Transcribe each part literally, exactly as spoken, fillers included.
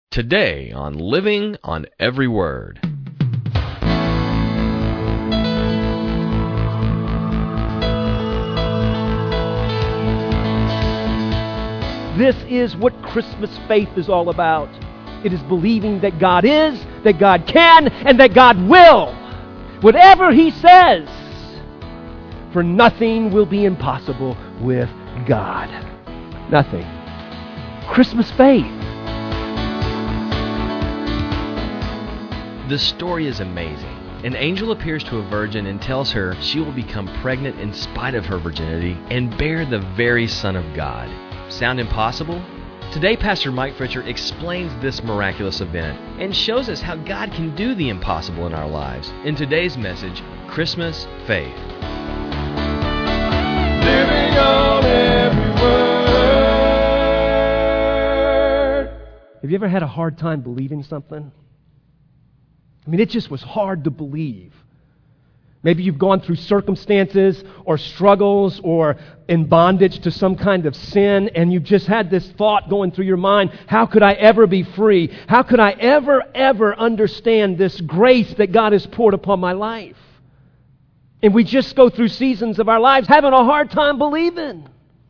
Today on Living on Every Word. This is what Christmas faith is all about. It is believing that God is, that God can, and that God will. Whatever He says. For nothing will be impossible with God. Nothing. Christmas faith. The story is amazing. An angel appears to a virgin and tells her she will become pregnant in spite of her virginity and bear the very Son of God. Sound impossible? Today, Pastor Mike Fritcher explains this miraculous event and shows us how God can do the impossible in our lives. In today's message, Christmas Faith. Living on every word. Have you ever had a hard time believing something? I mean, it just was hard to believe. Maybe you've gone through circumstances or struggles or in bondage to some kind of sin, and you've just had this thought going through your mind, how could I ever be free? How could I ever, ever understand this grace that God has poured upon my life? And we just go through seasons of our lives having a hard time believing.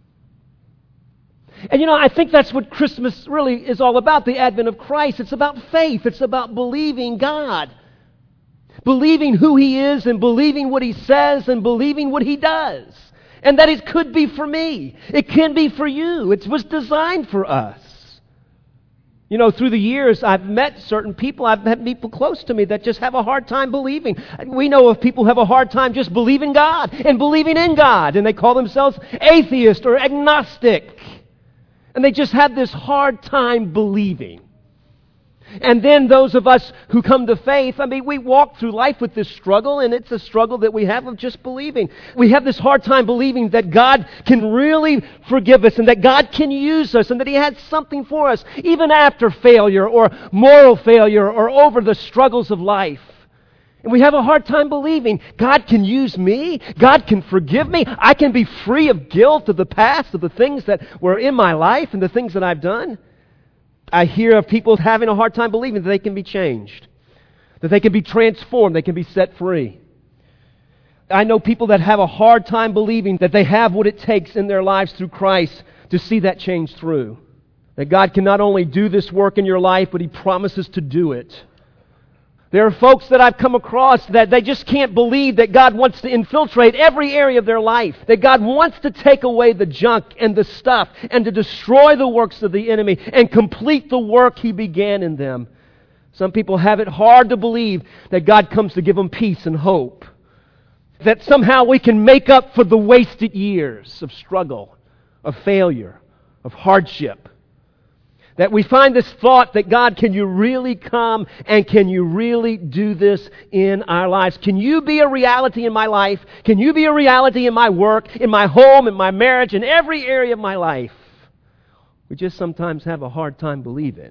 And you know, I think that's what Christmas really is all about, the advent of Christ. It's about faith. It's about believing God. Believing who He is and believing what He says and believing what He does. And that it could be for me. It can be for you. It was designed for us. You know, through the years, I've met certain people, I've met people close to me that just have a hard time believing. We know of people who have a hard time just believing God and believing in God. And they call themselves atheist or agnostic. And they just have this hard time believing. And then those of us who come to faith, I mean, we walk through life with this struggle, and it's a struggle that we have of just believing. We have this hard time believing that God can really forgive us and that God can use us and that He has something for us, even after failure or moral failure or over the struggles of life. And we have a hard time believing God can use me, God can forgive me, I can be free of guilt of the past, of the things that were in my life and the things that I've done. I hear of people having a hard time believing that they can be changed, that they can be transformed, they can be set free. I know people that have a hard time believing that they have what it takes in their lives through Christ to see that change through. That God can not only do this work in your life, but He promises to do it. There are folks that I've come across that they just can't believe that God wants to infiltrate every area of their life. That God wants to take away the junk and the stuff and to destroy the works of the enemy and complete the work He began in them. Some people have it hard to believe that God comes to give them peace and hope. That somehow we can make up for the wasted years of struggle, of failure, of hardship. That we find this thought that God, can you really come and can you really do this in our lives? Can you be a reality in my life? Can you be a reality in my work, in my home, in my marriage, in every area of my life? We just sometimes have a hard time believing.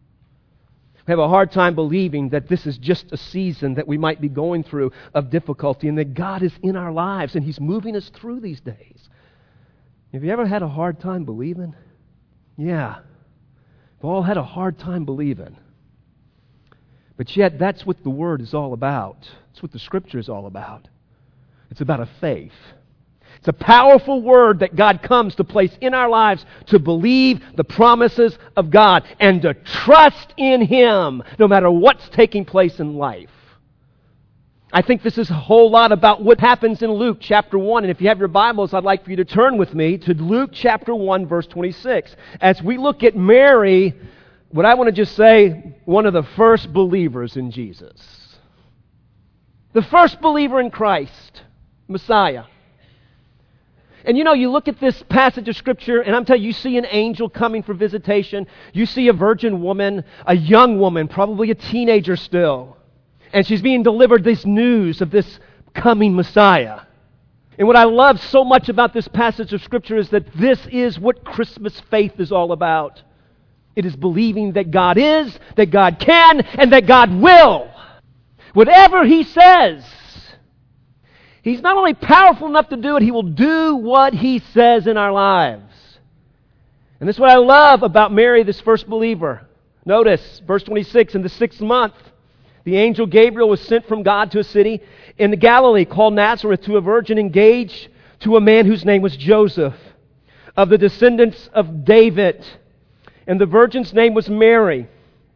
We have a hard time believing that this is just a season that we might be going through of difficulty and that God is in our lives and He's moving us through these days. Have you ever had a hard time believing? Yeah. We've all had a hard time believing. But yet, that's what the Word is all about. That's what the Scripture is all about. It's about a faith. It's a powerful Word that God comes to place in our lives to believe the promises of God and to trust in Him no matter what's taking place in life. I think this is a whole lot about what happens in Luke chapter one. And if you have your Bibles, I'd like for you to turn with me to Luke chapter one, verse twenty-six. As we look at Mary, what I want to just say, one of the first believers in Jesus. The first believer in Christ, Messiah. And you know, you look at this passage of Scripture, and I'm telling you, you see an angel coming for visitation. You see a virgin woman, a young woman, probably a teenager still. And she's being delivered this news of this coming Messiah. And what I love so much about this passage of Scripture is that this is what Christmas faith is all about. It is believing that God is, that God can, and that God will. Whatever He says, He's not only powerful enough to do it, He will do what He says in our lives. And this is what I love about Mary, this first believer. Notice, verse twenty-six, in the sixth month, the angel Gabriel was sent from God to a city in the Galilee called Nazareth to a virgin engaged to a man whose name was Joseph, of the descendants of David. And the virgin's name was Mary.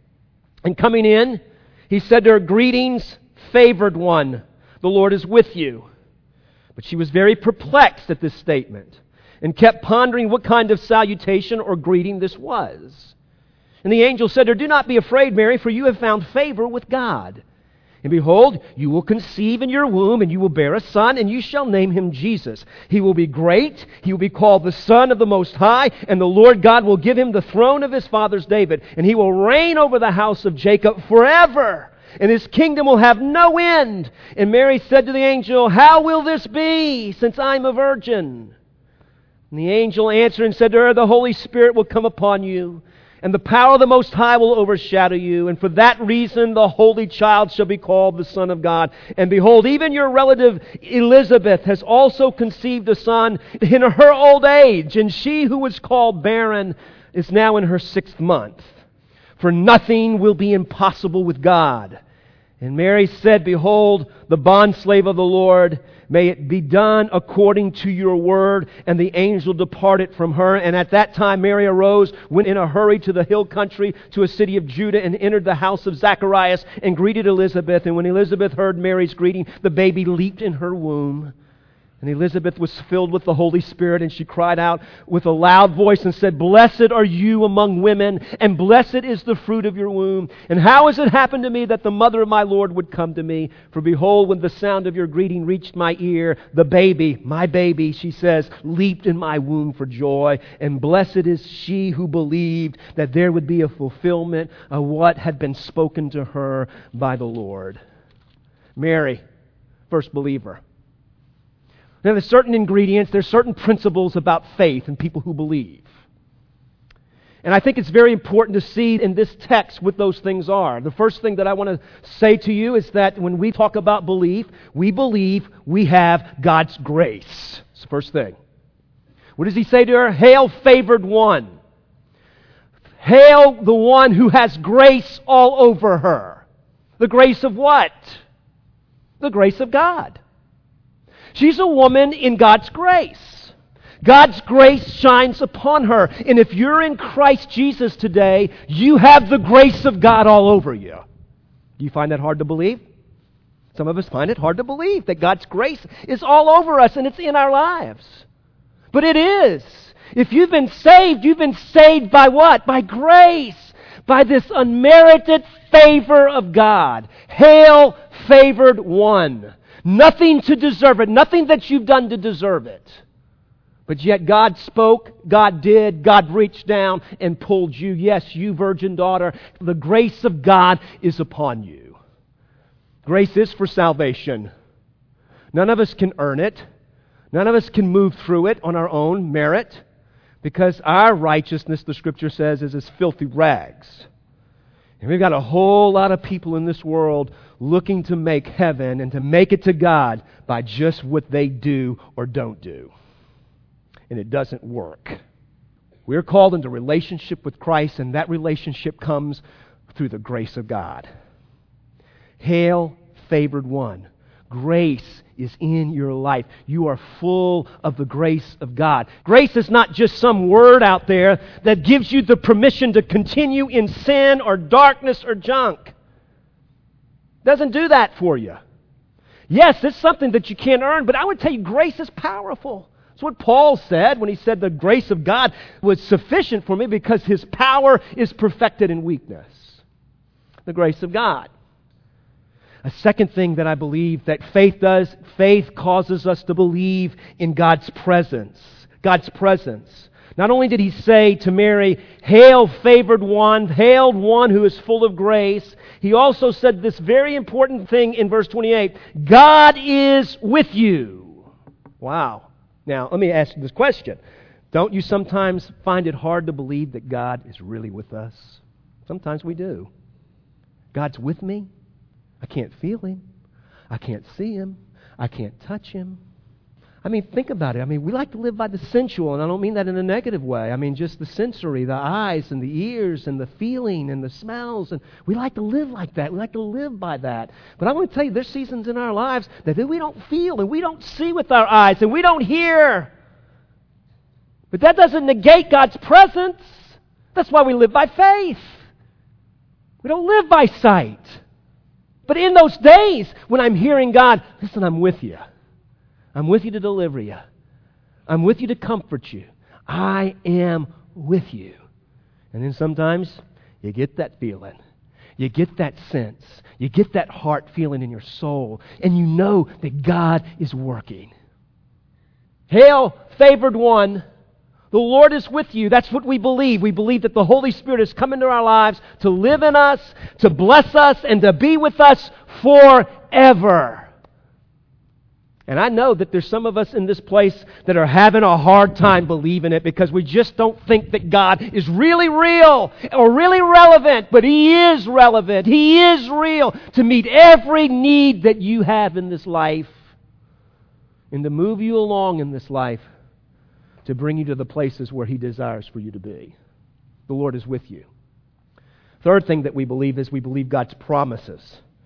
And coming in, he said to her, "Greetings, favored one, the Lord is with you." But she was very perplexed at this statement and kept pondering what kind of salutation or greeting this was. And the angel said to her, "Do not be afraid, Mary, for you have found favor with God. And behold, you will conceive in your womb, and you will bear a son, and you shall name him Jesus. He will be great, he will be called the Son of the Most High, and the Lord God will give him the throne of his father's David, and he will reign over the house of Jacob forever, and his kingdom will have no end." And Mary said to the angel, "How will this be, since I'm a virgin?" And the angel answered and said to her, "The Holy Spirit will come upon you, and the power of the Most High will overshadow you. And for that reason the Holy Child shall be called the Son of God. And behold, even your relative Elizabeth has also conceived a son in her old age. And she who was called barren is now in her sixth month. For nothing will be impossible with God." And Mary said, "Behold, the bondslave of the Lord, may it be done according to your word." And the angel departed from her. And at that time Mary arose, went in a hurry to the hill country, to a city of Judah, and entered the house of Zacharias, and greeted Elizabeth. And when Elizabeth heard Mary's greeting, the baby leaped in her womb. And Elizabeth was filled with the Holy Spirit, and she cried out with a loud voice and said, "Blessed are you among women, and blessed is the fruit of your womb. And how has it happened to me that the mother of my Lord would come to me? For behold, when the sound of your greeting reached my ear, the baby, my baby," she says, "leaped in my womb for joy. And blessed is she who believed that there would be a fulfillment of what had been spoken to her by the Lord." Mary, first believer. Now, there's certain ingredients, there's certain principles about faith and people who believe. And I think it's very important to see in this text what those things are. The first thing that I want to say to you is that when we talk about belief, we believe we have God's grace. It's the first thing. What does he say to her? "Hail, favored one." Hail the one who has grace all over her. The grace of what? The grace of God. She's a woman in God's grace. God's grace shines upon her. And if you're in Christ Jesus today, you have the grace of God all over you. Do you find that hard to believe? Some of us find it hard to believe that God's grace is all over us and it's in our lives. But it is. If you've been saved, you've been saved by what? By grace. By this unmerited favor of God. Hail, favored one. Nothing to deserve it. Nothing that you've done to deserve it. But yet God spoke, God did, God reached down and pulled you. Yes, you virgin daughter, the grace of God is upon you. Grace is for salvation. None of us can earn it. None of us can move through it on our own merit, because our righteousness, the Scripture says, is as filthy rags. And we've got a whole lot of people in this world looking to make heaven and to make it to God by just what they do or don't do. And it doesn't work. We're called into relationship with Christ, and that relationship comes through the grace of God. Hail, favored one. Grace is in your life. You are full of the grace of God. Grace is not just some word out there that gives you the permission to continue in sin or darkness or junk. It doesn't do that for you. Yes, it's something that you can't earn, but I would tell you grace is powerful. That's what Paul said when he said the grace of God was sufficient for me because His power is perfected in weakness. The grace of God. A second thing that I believe that faith does, faith causes us to believe in God's presence. God's presence. Not only did He say to Mary, "Hail, favored one, hail one who is full of grace," He also said this very important thing in verse twenty-eight, "God is with you." Wow. Now, let me ask you this question. Don't you sometimes find it hard to believe that God is really with us? Sometimes we do. God's with me? I can't feel Him. I can't see Him. I can't touch Him. I mean, think about it. I mean, we like to live by the sensual, and I don't mean that in a negative way. I mean, just the sensory, the eyes and the ears and the feeling and the smells. And we like to live like that. We like to live by that. But I want to tell you, there's seasons in our lives that we don't feel and we don't see with our eyes and we don't hear. But that doesn't negate God's presence. That's why we live by faith. We don't live by sight. But in those days when I'm hearing God, listen, I'm with you. I'm with you to deliver you. I'm with you to comfort you. I am with you. And then sometimes you get that feeling. You get that sense. You get that heart feeling in your soul. And you know that God is working. Hail, favored one. The Lord is with you. That's what we believe. We believe that the Holy Spirit has come into our lives to live in us, to bless us, and to be with us forever. And I know that there's some of us in this place that are having a hard time believing it because we just don't think that God is really real or really relevant. But He is relevant. He is real to meet every need that you have in this life and to move you along in this life to bring you to the places where He desires for you to be. The Lord is with you. Third thing that we believe is we believe God's promises.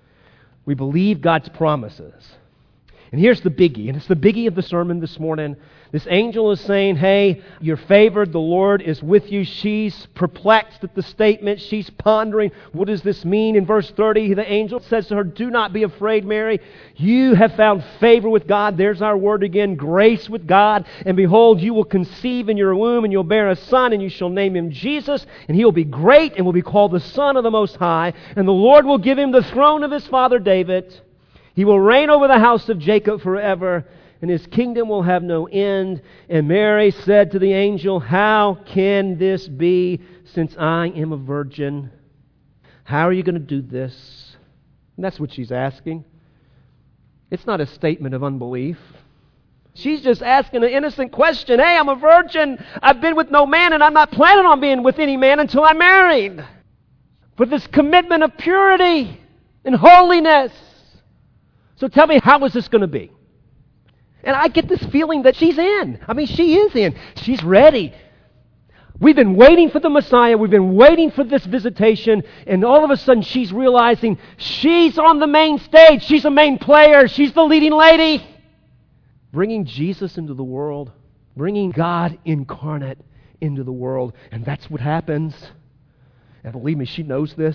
We believe God's promises. And here's the biggie, and it's the biggie of the sermon this morning. This angel is saying, hey, you're favored, the Lord is with you. She's perplexed at the statement. She's pondering, what does this mean? In verse thirty, the angel says to her, do not be afraid, Mary. You have found favor with God. There's our word again, grace with God. And behold, you will conceive in your womb, and you'll bear a son, and you shall name him Jesus. And he will be great, and will be called the Son of the Most High. And the Lord will give him the throne of his father David. He will reign over the house of Jacob forever, and his kingdom will have no end. And Mary said to the angel, how can this be, since I am a virgin? How are you going to do this? And that's what she's asking. It's not a statement of unbelief. She's just asking an innocent question. Hey, I'm a virgin. I've been with no man, and I'm not planning on being with any man until I'm married. But this commitment of purity and holiness. So tell me, how is this going to be? And I get this feeling that she's in. I mean, she is in. She's ready. We've been waiting for the Messiah. We've been waiting for this visitation. And all of a sudden, she's realizing she's on the main stage. She's a main player. She's the leading lady. Bringing Jesus into the world. Bringing God incarnate into the world. And that's what happens. And believe me, she knows this.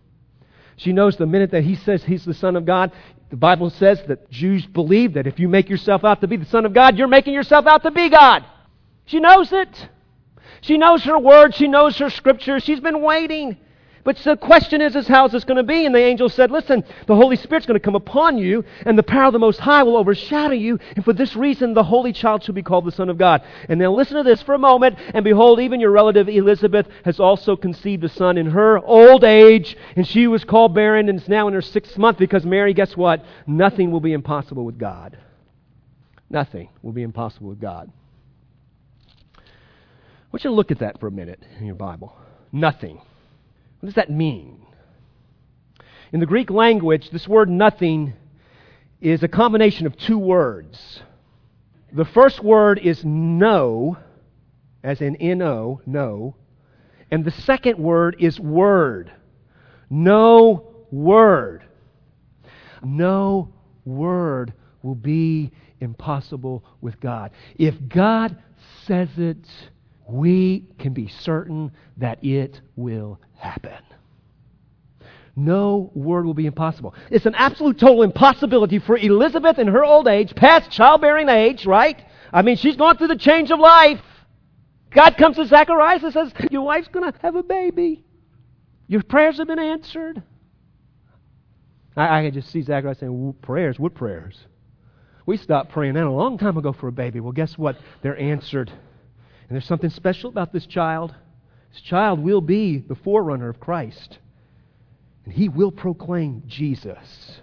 She knows the minute that He says He's the Son of God, the Bible says that Jews believe that if you make yourself out to be the Son of God, you're making yourself out to be God. She knows it. She knows her word. She knows her scripture. She's been waiting. But the question is, is how is this going to be? And the angel said, listen, the Holy Spirit's going to come upon you, and the power of the Most High will overshadow you, and for this reason the Holy Child shall be called the Son of God. And now listen to this for a moment, and behold, even your relative Elizabeth has also conceived a son in her old age, and she was called barren, and is now in her sixth month, because Mary, guess what? Nothing will be impossible with God. Nothing will be impossible with God. I want you to look at that for a minute in your Bible. Nothing. What does that mean? In the Greek language, this word nothing is a combination of two words. The first word is no, as in N O, no. And the second word is word. No word. No word will be impossible with God. If God says it, we can be certain that it will happen. No word will be impossible. It's an absolute total impossibility for Elizabeth in her old age, past childbearing age, right? I mean, she's gone through the change of life. God comes to Zacharias and says, your wife's going to have a baby. Your prayers have been answered. I, I can just see Zacharias saying, prayers? What prayers? We stopped praying that a long time ago for a baby. Well, guess what? They're answered. And there's something special about this child. This child will be the forerunner of Christ. And he will proclaim Jesus.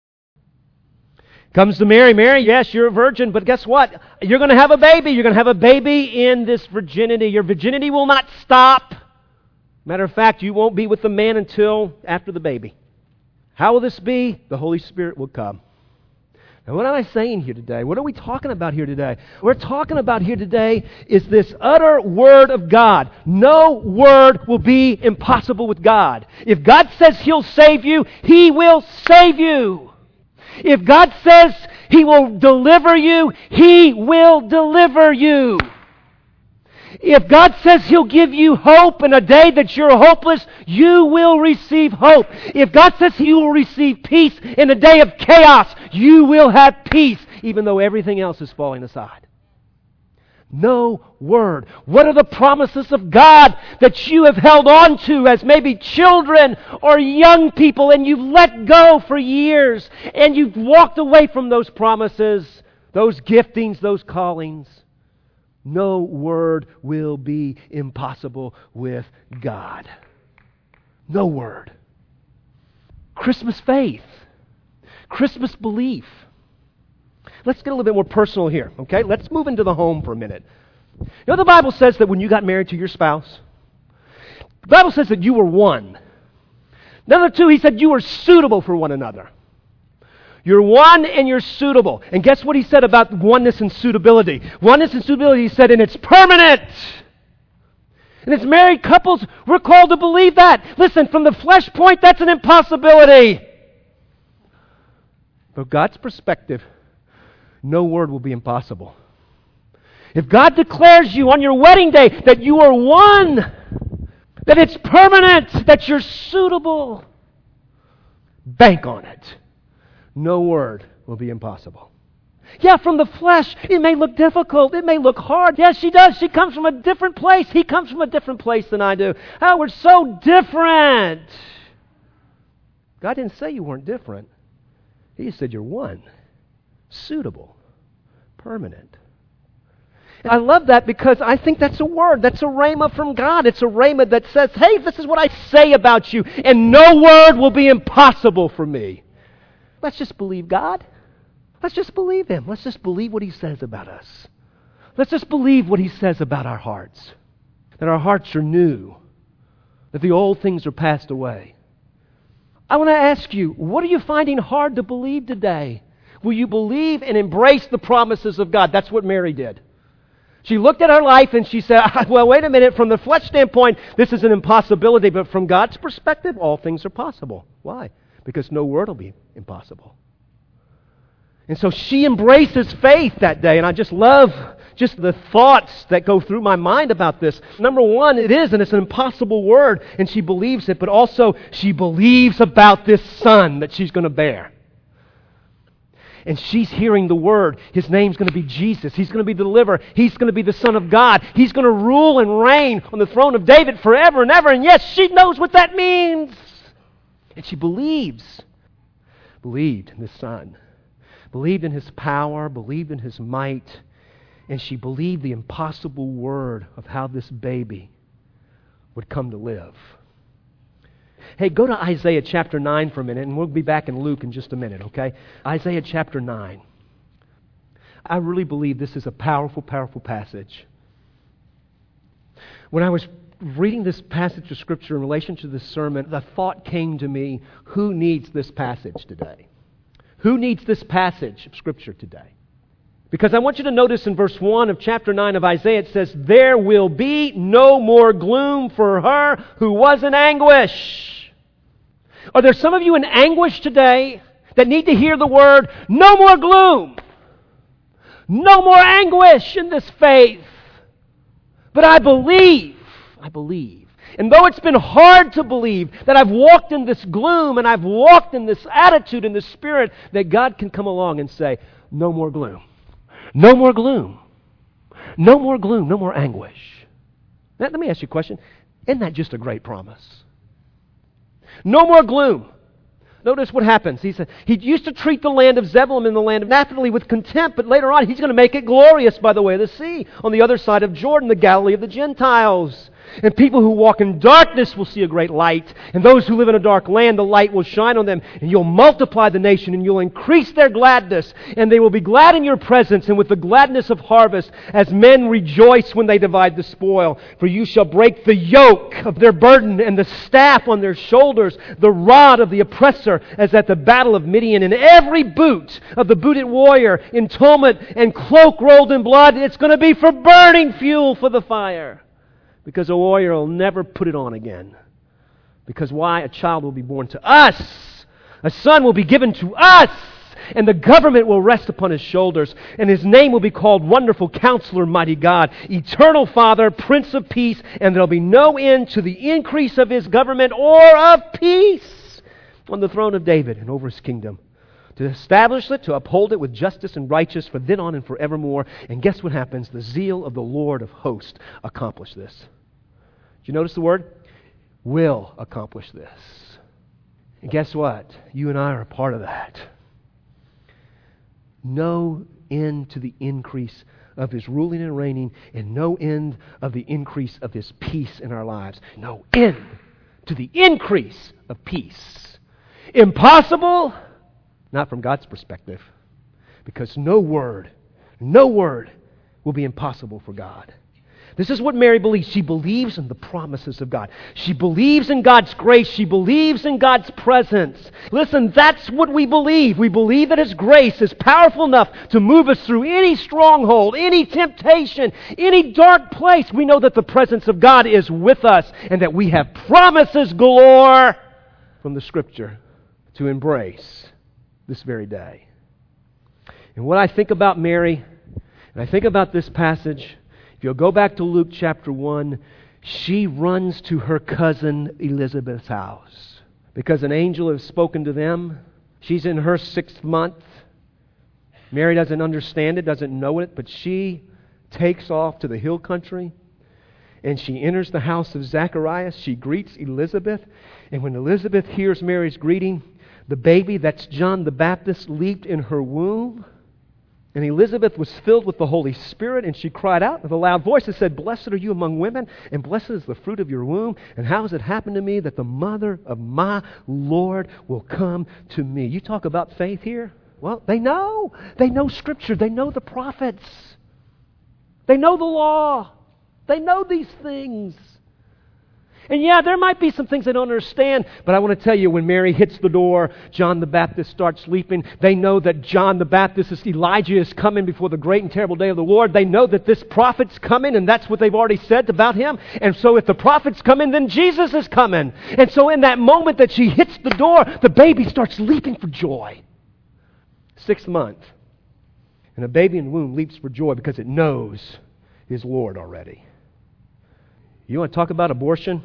Comes to Mary. Mary, yes, you're a virgin, but guess what? You're going to have a baby. You're going to have a baby in this virginity. Your virginity will not stop. Matter of fact, you won't be with the man until after the baby. How will this be? The Holy Spirit will come. And what am I saying here today? What are we talking about here today? We're talking about here today is this utter Word of God. No word will be impossible with God. If God says He'll save you, He will save you. If God says He will deliver you, He will deliver you. If God says He'll give you hope in a day that you're hopeless, you will receive hope. If God says He will receive peace in a day of chaos, you will have peace, even though everything else is falling aside. No word. What are the promises of God that you have held on to as maybe children or young people, and you've let go for years, and you've walked away from those promises, those giftings, those callings? No word will be impossible with God. No word. Christmas faith. Christmas belief. Let's get a little bit more personal here, okay? Let's move into the home for a minute. You know, the Bible says that when you got married to your spouse, the Bible says that you were one. Number two, he said you were suitable for one another. You're one and you're suitable. And guess what he said about oneness and suitability? Oneness and suitability, he said, and it's permanent. And as married couples, we're called to believe that. Listen, from the flesh point, that's an impossibility. From God's perspective, no word will be impossible. If God declares you on your wedding day that you are one, that it's permanent, that you're suitable, bank on it. No word will be impossible. Yeah, from the flesh, it may look difficult. It may look hard. Yes, she does. She comes from a different place. He comes from a different place than I do. Oh, we're so different. God didn't say you weren't different. He said you're one. Suitable. Permanent. And I love that because I think that's a word. That's a rhema from God. It's a rhema that says, hey, this is what I say about you, and no word will be impossible for me. Let's just believe God. Let's just believe Him. Let's just believe what He says about us. Let's just believe what He says about our hearts. That our hearts are new. That the old things are passed away. I want to ask you, what are you finding hard to believe today? Will you believe and embrace the promises of God? That's what Mary did. She looked at her life and she said, well, wait a minute, from the flesh standpoint, this is an impossibility, but from God's perspective, all things are possible. Why? Because no word will be impossible. And so she embraces faith that day, and I just love just the thoughts that go through my mind about this. Number one, it is, and it's an impossible word, and she believes it, but also she believes about this son that she's going to bear. And she's hearing the word. His name's going to be Jesus. He's going to be the deliverer. He's going to be the Son of God. He's going to rule and reign on the throne of David forever and ever. And yes, she knows what that means. And she believes, believed in this Son, believed in His power, believed in His might, and she believed the impossible word of how this baby would come to live. Hey, go to Isaiah chapter nine for a minute, and we'll be back in Luke in just a minute, okay? Isaiah chapter nine. I really believe this is a powerful, powerful passage. When I was reading this passage of Scripture in relation to this sermon, the thought came to me, who needs this passage today? Who needs this passage of Scripture today? Because I want you to notice in verse one of chapter nine of Isaiah, it says, there will be no more gloom for her who was in anguish. Are there some of you in anguish today that need to hear the word, no more gloom, no more anguish in this faith? But I believe, I believe. And though it's been hard to believe that I've walked in this gloom and I've walked in this attitude, in this spirit, that God can come along and say, no more gloom. No more gloom. No more gloom. No more anguish. Now, let me ask you a question. Isn't that just a great promise? No more gloom. Notice what happens. He said he used to treat the land of Zebulun and the land of Naphtali with contempt, but later on He's going to make it glorious by the way of the sea, on the other side of Jordan, the Galilee of the Gentiles. And people who walk in darkness will see a great light. And those who live in a dark land, the light will shine on them. And you'll multiply the nation, and you'll increase their gladness. And they will be glad in your presence, and with the gladness of harvest, as men rejoice when they divide the spoil. For you shall break the yoke of their burden, and the staff on their shoulders, the rod of the oppressor, as at the battle of Midian. And every boot of the booted warrior in tumult and cloak rolled in blood, it's going to be for burning fuel for the fire. Because a warrior will never put it on again. Because why? A child will be born to us. A son will be given to us. And the government will rest upon his shoulders. And his name will be called Wonderful Counselor, Mighty God, Eternal Father, Prince of Peace. And there'll be no end to the increase of his government or of peace on the throne of David and over his kingdom, to establish it, to uphold it with justice and righteousness from then on and forevermore. And guess what happens? The zeal of the Lord of hosts accomplish this. Did you notice the word? Will accomplish this. And guess what? You and I are a part of that. No end to the increase of His ruling and reigning, and no end of the increase of His peace in our lives. No end to the increase of peace. Impossible? Not from God's perspective. Because no word, no word will be impossible for God. This is what Mary believes. She believes in the promises of God. She believes in God's grace. She believes in God's presence. Listen, that's what we believe. We believe that His grace is powerful enough to move us through any stronghold, any temptation, any dark place. We know that the presence of God is with us and that we have promises galore from the Scripture to embrace this very day. And what I think about Mary, and I think about this passage, if you'll go back to Luke chapter one, she runs to her cousin Elizabeth's house because an angel has spoken to them. She's in her sixth month. Mary doesn't understand it, doesn't know it, but she takes off to the hill country and she enters the house of Zacharias. She greets Elizabeth, and when Elizabeth hears Mary's greeting, the baby, that's John the Baptist, leaped in her womb. And Elizabeth was filled with the Holy Spirit, and she cried out with a loud voice and said, "Blessed are you among women, and blessed is the fruit of your womb. And how has it happened to me that the mother of my Lord will come to me?" You talk about faith here? Well, they know. They know Scripture. They know the prophets. They know the law. They know these things. And yeah, there might be some things they don't understand, but I want to tell you, when Mary hits the door, John the Baptist starts sleeping. They know that John the Baptist, is Elijah, is coming before the great and terrible day of the Lord. They know that this prophet's coming, and that's what they've already said about him. And so if the prophet's coming, then Jesus is coming. And so in that moment that she hits the door, the baby starts leaping for joy. Sixth month. And a baby in the womb leaps for joy because it knows his Lord already. You want to talk about abortion?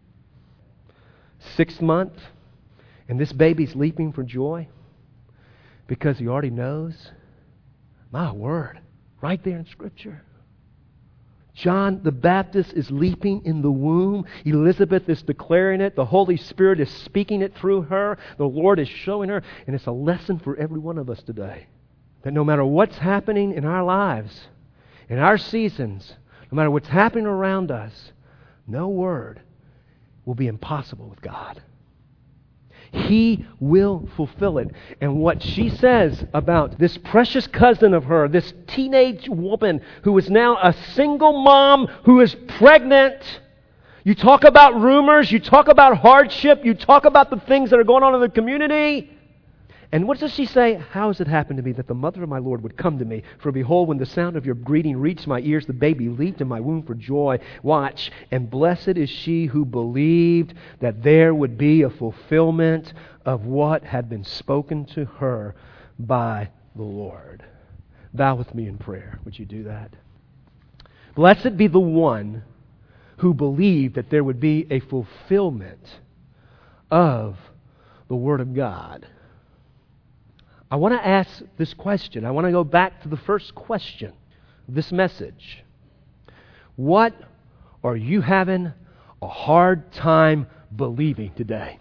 Sixth month, and this baby's leaping for joy because he already knows. My word, right there in Scripture. John the Baptist is leaping in the womb. Elizabeth is declaring it. The Holy Spirit is speaking it through her. The Lord is showing her, and it's a lesson for every one of us today. That no matter what's happening in our lives, in our seasons, no matter what's happening around us, no word will be impossible with God. He will fulfill it. And what she says about this precious cousin of her, this teenage woman who is now a single mom who is pregnant. You talk about rumors, you talk about hardship, you talk about the things that are going on in the community. And what does she say? "How has it happened to me that the mother of my Lord would come to me? For behold, when the sound of your greeting reached my ears, the baby leaped in my womb for joy." Watch. "And blessed is she who believed that there would be a fulfillment of what had been spoken to her by the Lord." Bow with me in prayer. Would you do that? Blessed be the one who believed that there would be a fulfillment of the Word of God. I want to ask this question. I want to go back to the first question of this message. What are you having a hard time believing today?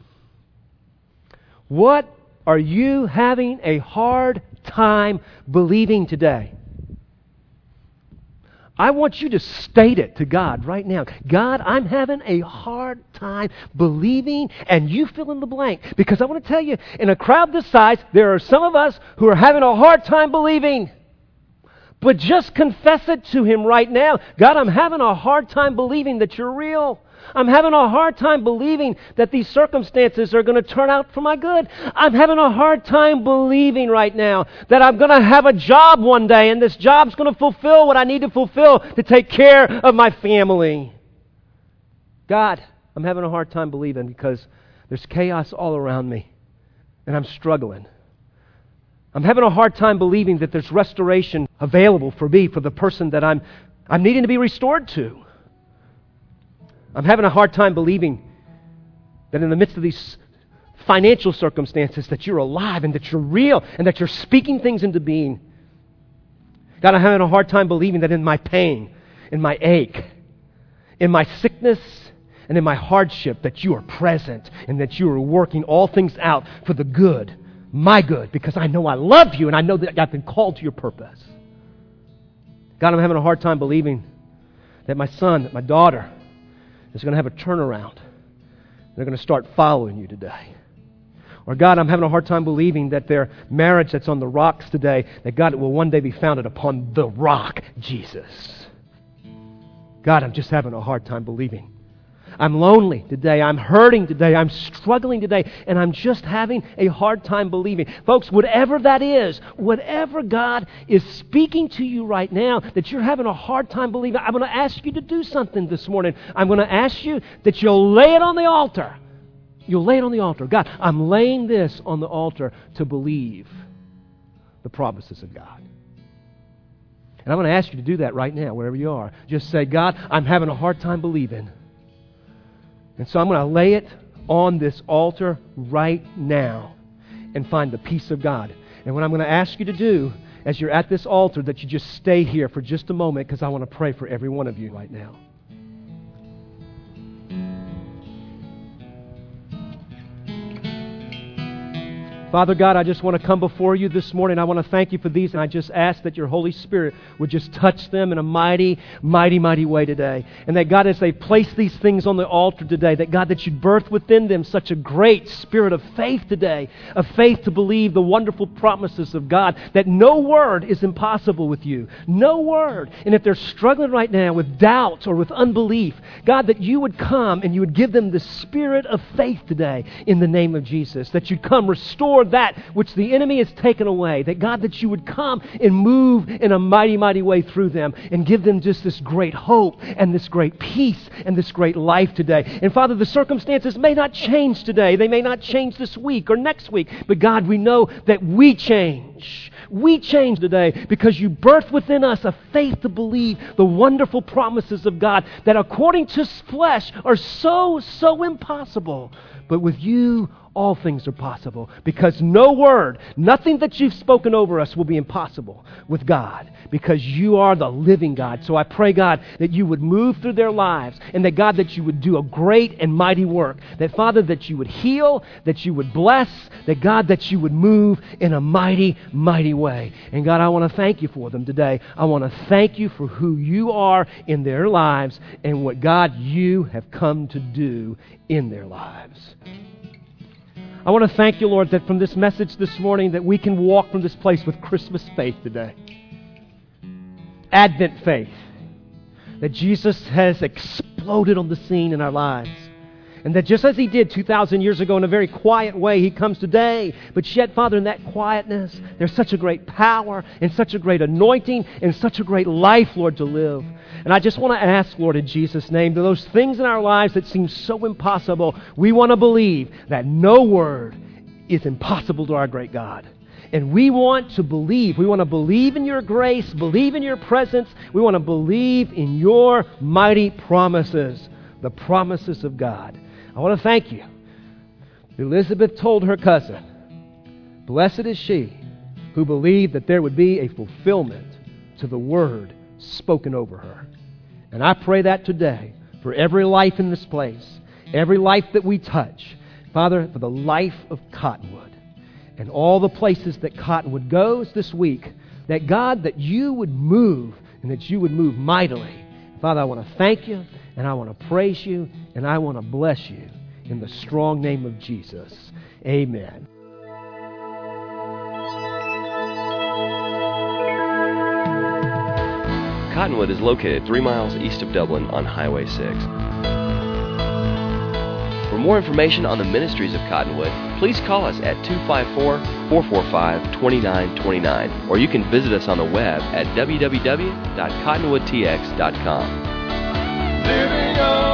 What are you having a hard time believing today? I want you to state it to God right now. God, I'm having a hard time believing, and you fill in the blank. Because I want to tell you, in a crowd this size, there are some of us who are having a hard time believing. But just confess it to Him right now. God, I'm having a hard time believing that you're real. I'm having a hard time believing that these circumstances are going to turn out for my good. I'm having a hard time believing right now that I'm going to have a job one day and this job's going to fulfill what I need to fulfill to take care of my family. God, I'm having a hard time believing because there's chaos all around me and I'm struggling. I'm having a hard time believing that there's restoration available for me, for the person that I'm, I'm needing to be restored to. I'm having a hard time believing that in the midst of these financial circumstances that you're alive and that you're real and that you're speaking things into being. God, I'm having a hard time believing that in my pain, in my ache, in my sickness, and in my hardship that you are present and that you are working all things out for the good, my good, because I know I love you and I know that I've been called to your purpose. God, I'm having a hard time believing that my son, that my daughter, is going to have a turnaround. They're going to start following you today. Or God, I'm having a hard time believing that their marriage that's on the rocks today, that God, it will one day be founded upon the rock, Jesus. God, I'm just having a hard time believing. I'm lonely today. I'm hurting today. I'm struggling today. And I'm just having a hard time believing. Folks, whatever that is, whatever God is speaking to you right now that you're having a hard time believing, I'm going to ask you to do something this morning. I'm going to ask you that you'll lay it on the altar. You'll lay it on the altar. God, I'm laying this on the altar to believe the promises of God. And I'm going to ask you to do that right now, wherever you are. Just say, God, I'm having a hard time believing. And so I'm going to lay it on this altar right now and find the peace of God. And what I'm going to ask you to do as you're at this altar, that you just stay here for just a moment because I want to pray for every one of you right now. Father God, I just want to come before you this morning. I want to thank you for these, and I just ask that your Holy Spirit would just touch them in a mighty, mighty, mighty way today. And that God, as they place these things on the altar today, that God, that you'd birth within them such a great spirit of faith today, of faith to believe the wonderful promises of God, that no word is impossible with you. No word. And if they're struggling right now with doubt or with unbelief, God, that you would come and you would give them the spirit of faith today in the name of Jesus. That you'd come restore that which the enemy has taken away. That God, that you would come and move in a mighty, mighty way through them and give them just this great hope and this great peace and this great life today. And Father, the circumstances may not change today. They may not change this week or next week. But God, we know that we change. We change today because you birth within us a faith to believe the wonderful promises of God that according to flesh are so, so impossible. But with you, all things are possible because no word, nothing that you've spoken over us will be impossible with God because you are the living God. So I pray, God, that you would move through their lives and that, God, that you would do a great and mighty work. That, Father, that you would heal, that you would bless, that, God, that you would move in a mighty, mighty way. And, God, I want to thank you for them today. I want to thank you for who you are in their lives and what, God, you have come to do in their lives. I want to thank you, Lord, that from this message this morning that we can walk from this place with Christmas faith today. Advent faith. That Jesus has exploded on the scene in our lives. And that just as He did two thousand years ago in a very quiet way, He comes today. But yet, Father, in that quietness, there's such a great power and such a great anointing and such a great life, Lord, to live. And I just want to ask, Lord, in Jesus' name, to those things in our lives that seem so impossible, we want to believe that no word is impossible to our great God. And we want to believe. We want to believe in your grace, believe in your presence. We want to believe in your mighty promises, the promises of God. I want to thank you. Elizabeth told her cousin, "Blessed is she who believed that there would be a fulfillment to the word spoken over her." And I pray that today for every life in this place, every life that we touch. Father, for the life of Cottonwood and all the places that Cottonwood goes this week, that, God, that you would move and that you would move mightily. Father, I want to thank you, and I want to praise you, and I want to bless you in the strong name of Jesus. Amen. Cottonwood is located three miles east of Dublin on Highway six. For more information on the ministries of Cottonwood, please call us at two five four, four four five, two nine two nine, or you can visit us on the web at w w w dot cottonwood t x dot com. Living on